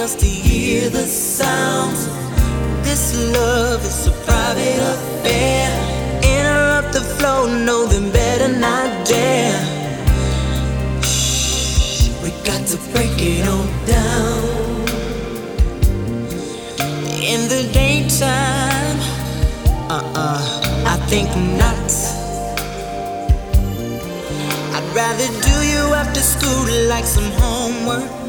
else to hear the sounds. This love is a private affair. Interrupt the flow, no, then better not dare. Shh, we got to break it all down. In the daytime, I think not. I'd rather do you after school like some homework.